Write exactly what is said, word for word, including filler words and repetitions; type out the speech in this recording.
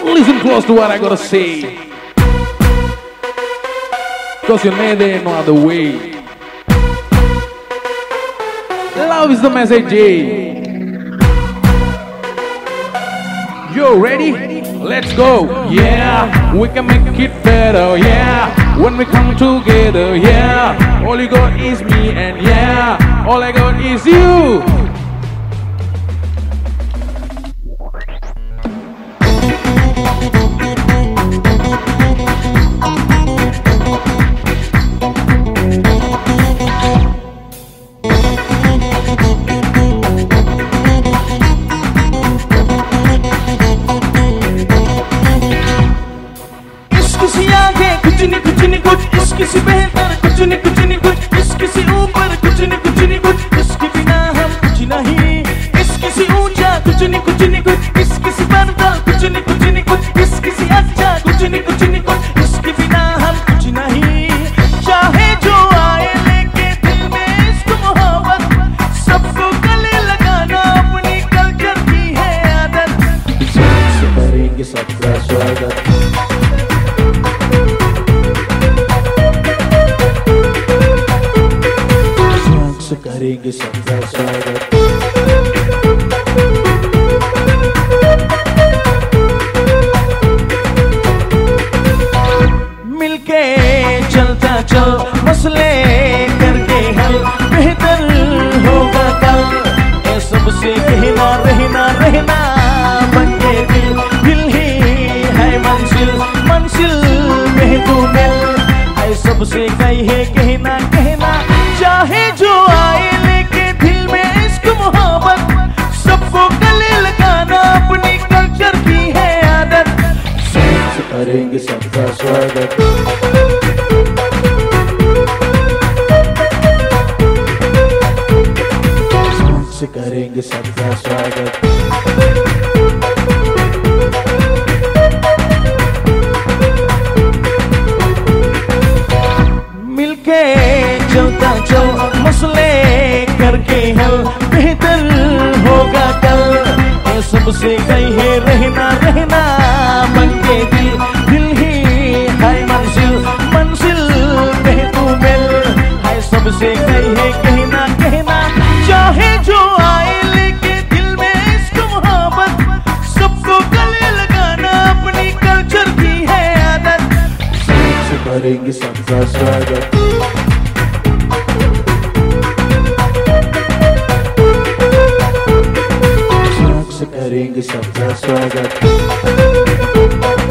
Listen close to what I gotta say, cause you made there no other way. Love is the message. You ready? Let's go. Yeah, we can make it better. Yeah, when we come together. Yeah, all you got is me, and yeah, all I got is you. इसकी सी बेहतर कुछ नहीं कुछ नहीं कुछ इसकी सी ऊपर कुछ नहीं कुछ नहीं कुछ इसके बिना हम कुछ नहीं इसकी सी ऊंचा कुछ नहीं कुछ नहीं कुछ इसकी सी पर्दा कुछ नहीं कुछ नहीं कुछ इसकी सी अच्छा कुछ नहीं कुछ नहीं कुछ इसके बिना हम कुछ नहीं चाहे जो आए लेके दिल में इसको मोहब्बत सबको गले लगाना अपनी कल्चर की है आदत करेंगे सबका स्वागत करेंगे सबका स्वागत मिलके चलता चल मसले करके हल बेहतर होगा कल ये सबसे कहना रहना रहना बनके दिल दिल ही है मंजिल मंजिल में तू मिल है सबसे कही है कहना कहना चाहे जो आए लेके दिल में इश्क मोहब्बत सबको गले लगाना अपनी कल्चर की है आदत करेंगे सबका स्वागत करेंगे सबका स्वागत मिलके चलता चल मसले करके हल बेहतर होगा कल ये सबसे कही है रहना रहना बनके दिल दिल ही है मंजिल मंजिल में तू मिल है सबसे कही है कहना कहना चाहे जो आए लेके दिल में इसको मोहब्बत सबको गले लगाना अपनी कल्चर की है आदत करेंगे सबका स्वागत करेंगे सबका स्वागत